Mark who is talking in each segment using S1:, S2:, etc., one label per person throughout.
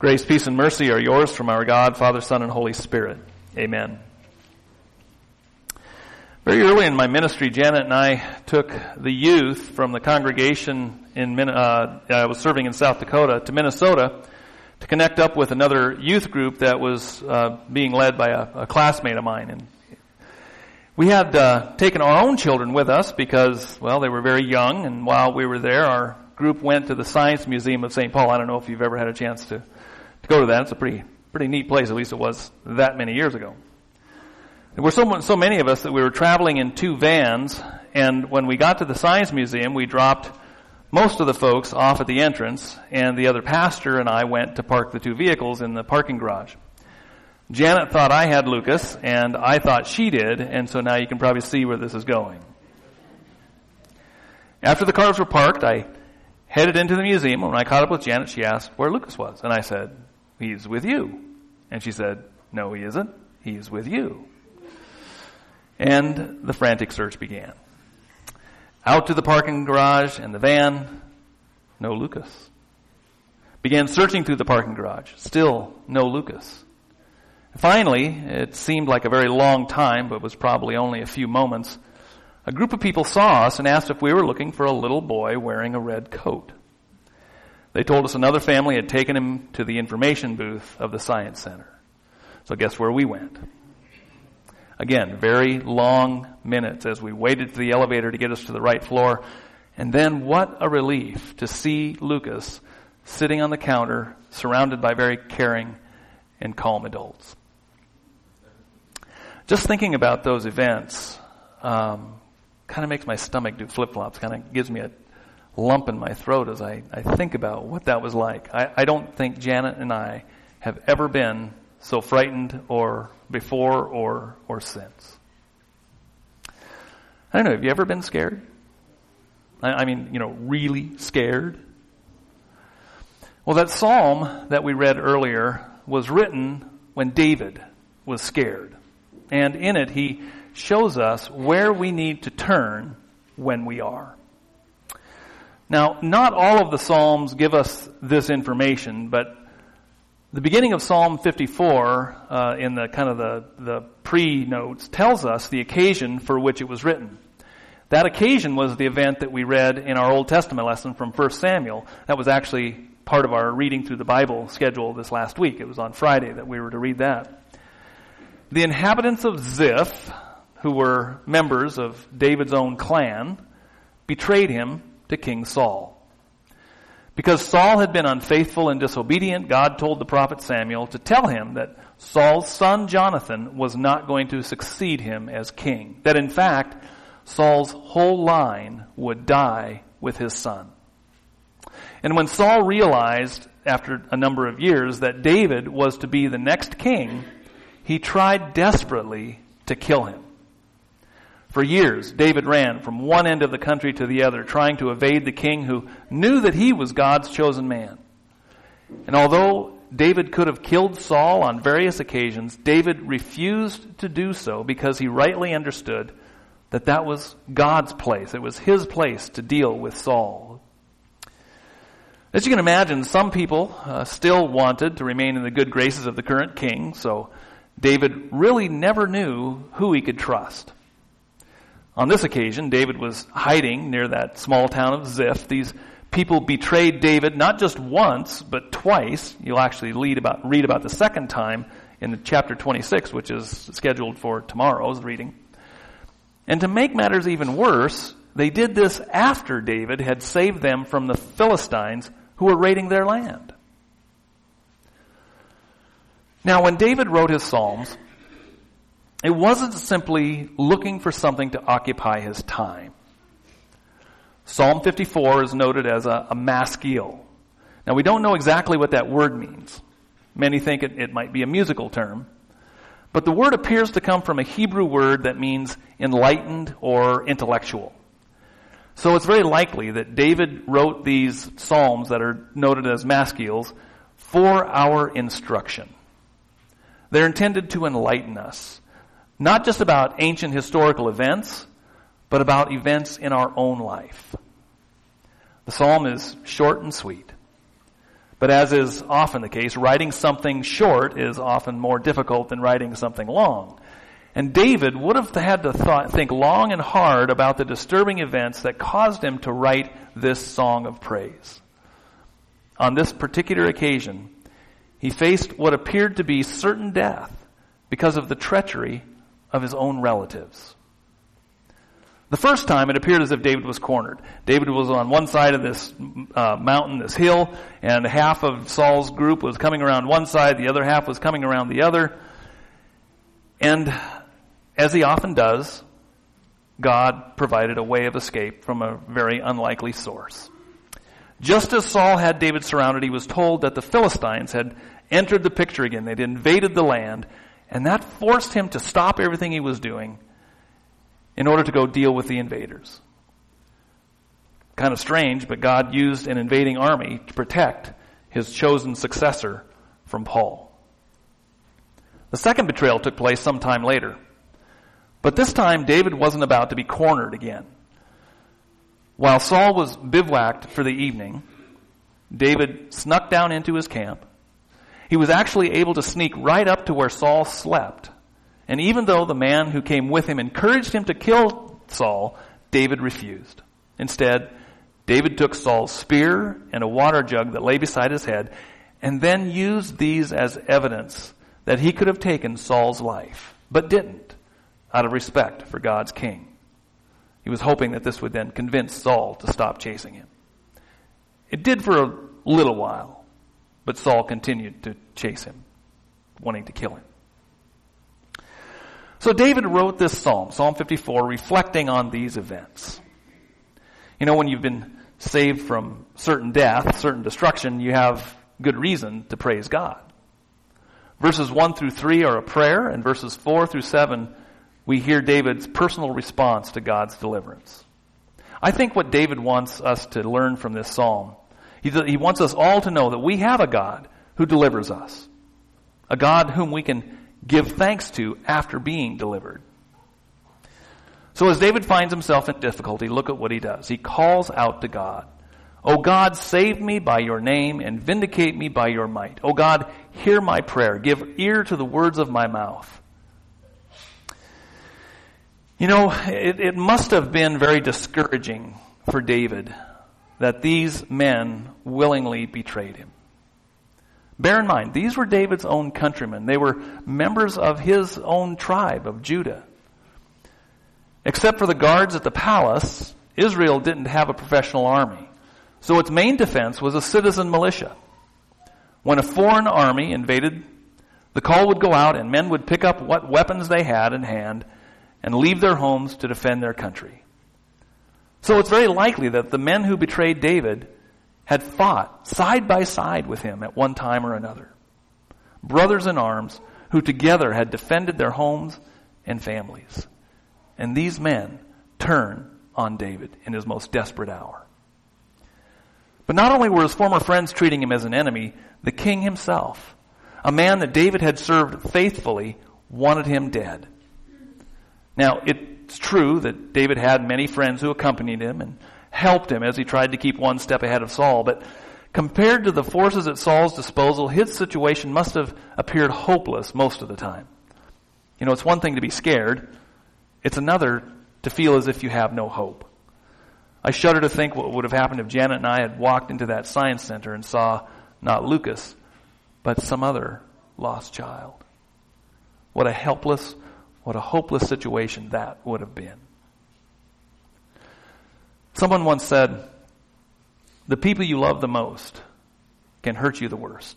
S1: Grace, peace, and mercy are yours from our God, Father, Son, and Holy Spirit. Amen. Very early in my ministry, Janet and I took the youth from the congregation I was serving in South Dakota to Minnesota to connect up with another youth group that was being led by a classmate of mine. And we had taken our own children with us because, well, they were very young, and while we were there, our group went to the Science Museum of St. Paul. I don't know if you've ever had a chance to go to that. It's a pretty neat place, at least it was that many years ago. There were so many of us that we were traveling in two vans, and when we got to the Science Museum, we dropped most of the folks off at the entrance, and the other pastor and I went to park the two vehicles in the parking garage. Janet thought I had Lucas, and I thought she did, and so now you can probably see where this is going. After the cars were parked, I headed into the museum. When I caught up with Janet, she asked where Lucas was, and I said, "He's with you." And she said, "No, he isn't. He's with you." And the frantic search began. Out to the parking garage and the van, no Lucas. Began searching through the parking garage, still no Lucas. Finally, it seemed like a very long time, but was probably only a few moments, a group of people saw us and asked if we were looking for a little boy wearing a red coat. They told us another family had taken him to the information booth of the Science Center. So guess where we went? Again, very long minutes as we waited for the elevator to get us to the right floor. And then what a relief to see Lucas sitting on the counter, surrounded by very caring and calm adults. Just thinking about those events kind of makes my stomach do flip-flops, kind of gives me a lump in my throat as I think about what that was like. I don't think Janet and I have ever been so frightened or before or since. I don't know, have you ever been scared? I mean, really scared? Well, that psalm that we read earlier was written when David was scared. And in it, he shows us where we need to turn when we are. Now, not all of the Psalms give us this information, but the beginning of Psalm 54, in the kind of the pre-notes, tells us the occasion for which it was written. That occasion was the event that we read in our Old Testament lesson from 1 Samuel. That was actually part of our reading through the Bible schedule this last week. It was on Friday that we were to read that. The inhabitants of Ziph, who were members of David's own clan, betrayed him to King Saul. Because Saul had been unfaithful and disobedient, God told the prophet Samuel to tell him that Saul's son Jonathan was not going to succeed him as king. That in fact, Saul's whole line would die with his son. And when Saul realized, after a number of years, that David was to be the next king, he tried desperately to kill him. For years, David ran from one end of the country to the other, trying to evade the king who knew that he was God's chosen man. And although David could have killed Saul on various occasions, David refused to do so because he rightly understood that that was God's place. It was his place to deal with Saul. As you can imagine, some people still wanted to remain in the good graces of the current king, so David really never knew who he could trust. On this occasion, David was hiding near that small town of Ziph. These people betrayed David not just once, but twice. You'll actually read about the second time in chapter 26, which is scheduled for tomorrow's reading. And to make matters even worse, they did this after David had saved them from the Philistines who were raiding their land. Now, when David wrote his Psalms, it wasn't simply looking for something to occupy his time. Psalm 54 is noted as a maskil. Now, we don't know exactly what that word means. Many think it might be a musical term. But the word appears to come from a Hebrew word that means enlightened or intellectual. So it's very likely that David wrote these psalms that are noted as maskils for our instruction. They're intended to enlighten us, not just about ancient historical events, but about events in our own life. The psalm is short and sweet. But as is often the case, writing something short is often more difficult than writing something long. And David would have had to think long and hard about the disturbing events that caused him to write this song of praise. On this particular occasion, he faced what appeared to be certain death because of the treachery of his own relatives. The first time, it appeared as if David was cornered. David was on one side of this mountain, this hill, and half of Saul's group was coming around one side, the other half was coming around the other. And as he often does, God provided a way of escape from a very unlikely source. Just as Saul had David surrounded, he was told that the Philistines had entered the picture again. They'd invaded the land, and that forced him to stop everything he was doing in order to go deal with the invaders. Kind of strange, but God used an invading army to protect his chosen successor from Paul. The second betrayal took place some time later. But this time, David wasn't about to be cornered again. While Saul was bivouacked for the evening, David snuck down into his camp. He was actually able to sneak right up to where Saul slept. And even though the man who came with him encouraged him to kill Saul, David refused. Instead, David took Saul's spear and a water jug that lay beside his head, and then used these as evidence that he could have taken Saul's life, but didn't, out of respect for God's king. He was hoping that this would then convince Saul to stop chasing him. It did for a little while, but Saul continued to chase him, wanting to kill him. So David wrote this psalm, Psalm 54, reflecting on these events. You know, when you've been saved from certain death, certain destruction, you have good reason to praise God. Verses 1 through 3 are a prayer, and verses 4 through 7, we hear David's personal response to God's deliverance. I think what David wants us to learn from this psalm, he wants us all to know that we have a God who delivers us, a God whom we can give thanks to after being delivered. So as David finds himself in difficulty, look at what he does. He calls out to God. O God, save me by your name and vindicate me by your might. O God, hear my prayer. Give ear to the words of my mouth. You know, it must have been very discouraging for David that these men willingly betrayed him. Bear in mind, these were David's own countrymen. They were members of his own tribe of Judah. Except for the guards at the palace, Israel didn't have a professional army. So its main defense was a citizen militia. When a foreign army invaded, the call would go out and men would pick up what weapons they had in hand and leave their homes to defend their country. So it's very likely that the men who betrayed David had fought side by side with him at one time or another. Brothers in arms who together had defended their homes and families. And these men turn on David in his most desperate hour. But not only were his former friends treating him as an enemy, the king himself, a man that David had served faithfully, wanted him dead. Now, it's true that David had many friends who accompanied him and helped him as he tried to keep one step ahead of Saul, but compared to the forces at Saul's disposal, his situation must have appeared hopeless most of the time. You know, it's one thing to be scared. It's another to feel as if you have no hope. I shudder to think what would have happened if Janet and I had walked into that science center and saw not Lucas, but some other lost child. What a helpless, what a hopeless situation that would have been. Someone once said, the people you love the most can hurt you the worst.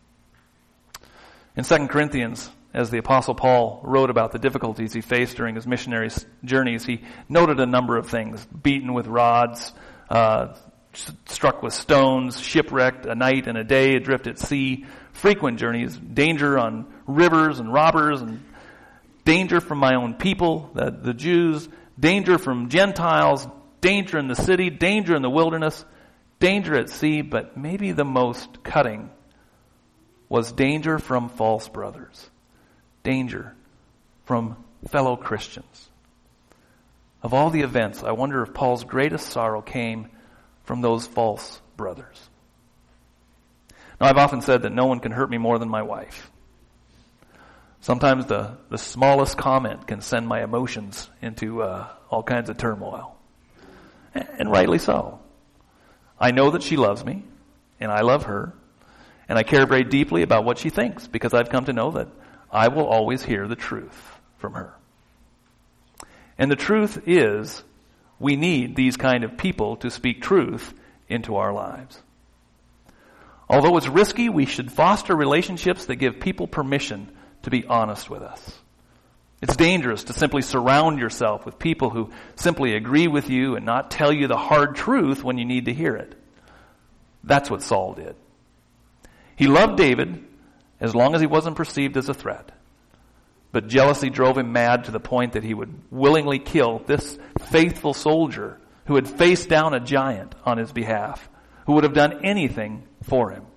S1: In 2 Corinthians, as the Apostle Paul wrote about the difficulties he faced during his missionary journeys, he noted a number of things. Beaten with rods, struck with stones, shipwrecked a night and a day, adrift at sea, frequent journeys, danger on rivers and robbers, and danger from my own people, the Jews, danger from Gentiles, danger in the city, danger in the wilderness, danger at sea, but maybe the most cutting was danger from false brothers. Danger from fellow Christians. Of all the events, I wonder if Paul's greatest sorrow came from those false brothers. Now, I've often said that no one can hurt me more than my wife. Sometimes the smallest comment can send my emotions into all kinds of turmoil. And rightly so. I know that she loves me, and I love her, and I care very deeply about what she thinks, because I've come to know that I will always hear the truth from her. And the truth is, we need these kind of people to speak truth into our lives. Although it's risky, we should foster relationships that give people permission to be honest with us. It's dangerous to simply surround yourself with people who simply agree with you and not tell you the hard truth when you need to hear it. That's what Saul did. He loved David as long as he wasn't perceived as a threat. But jealousy drove him mad to the point that he would willingly kill this faithful soldier who had faced down a giant on his behalf, who would have done anything for him.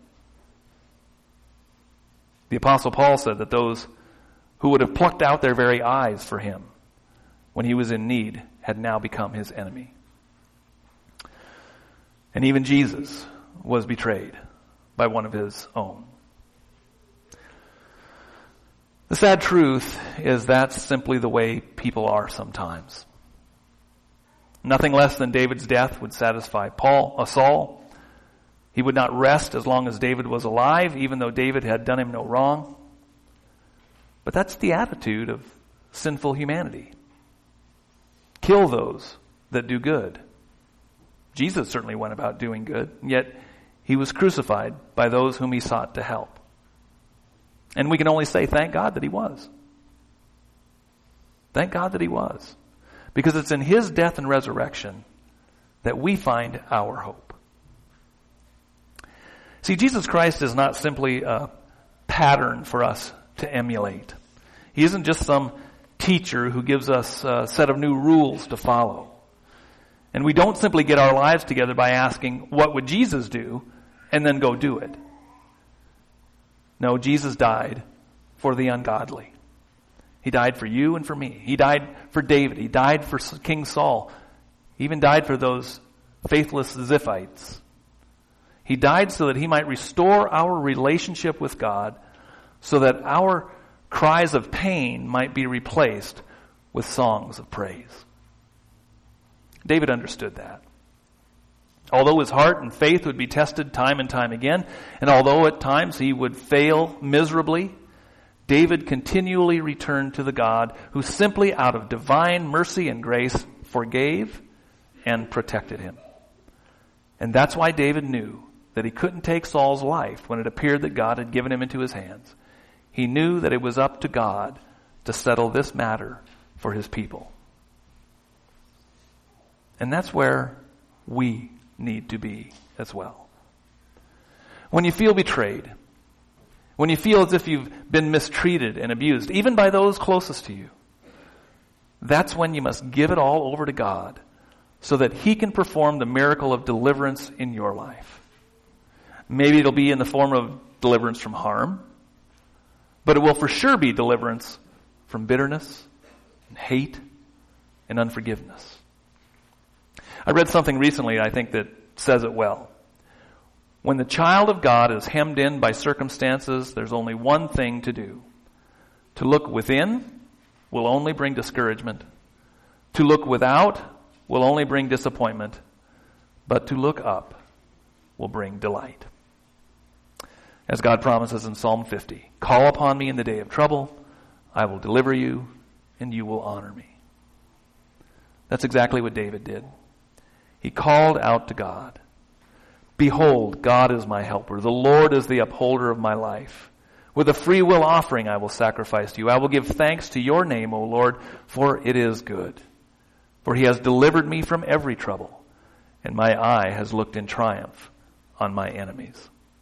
S1: The Apostle Paul said that those who would have plucked out their very eyes for him when he was in need had now become his enemy. And even Jesus was betrayed by one of his own. The sad truth is that's simply the way people are sometimes. Nothing less than David's death would satisfy Saul. He would not rest as long as David was alive, even though David had done him no wrong. But that's the attitude of sinful humanity. Kill those that do good. Jesus certainly went about doing good, yet he was crucified by those whom he sought to help. And we can only say, thank God that he was. Thank God that he was. Because it's in his death and resurrection that we find our hope. See, Jesus Christ is not simply a pattern for us to emulate. He isn't just some teacher who gives us a set of new rules to follow. And we don't simply get our lives together by asking, what would Jesus do? And then go do it. No, Jesus died for the ungodly. He died for you and for me. He died for David. He died for King Saul. He even died for those faithless Ziphites. He died so that he might restore our relationship with God, so that our cries of pain might be replaced with songs of praise. David understood that. Although his heart and faith would be tested time and time again, and although at times he would fail miserably, David continually returned to the God who simply out of divine mercy and grace forgave and protected him. And that's why David knew that he couldn't take Saul's life when it appeared that God had given him into his hands. He knew that it was up to God to settle this matter for his people. And that's where we need to be as well. When you feel betrayed, when you feel as if you've been mistreated and abused, even by those closest to you, that's when you must give it all over to God so that he can perform the miracle of deliverance in your life. Maybe it'll be in the form of deliverance from harm, but it will for sure be deliverance from bitterness and hate and unforgiveness. I read something recently, I think, that says it well. When the child of God is hemmed in by circumstances, there's only one thing to do. To look within will only bring discouragement. To look without will only bring disappointment. But to look up will bring delight. As God promises in Psalm 50, call upon me in the day of trouble, I will deliver you, and you will honor me. That's exactly what David did. He called out to God. Behold, God is my helper. The Lord is the upholder of my life. With a free will offering I will sacrifice to you. I will give thanks to your name, O Lord, for it is good. For he has delivered me from every trouble, and my eye has looked in triumph on my enemies.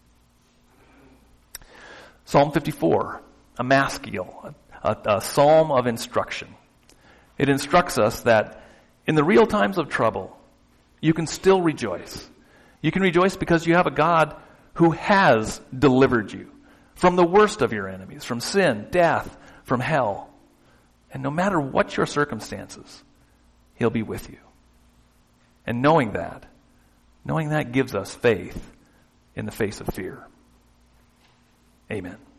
S1: Psalm 54, a maskil, a psalm of instruction. It instructs us that in the real times of trouble, you can still rejoice. You can rejoice because you have a God who has delivered you from the worst of your enemies, from sin, death, from hell. And no matter what your circumstances, he'll be with you. And knowing that gives us faith in the face of fear. Amen.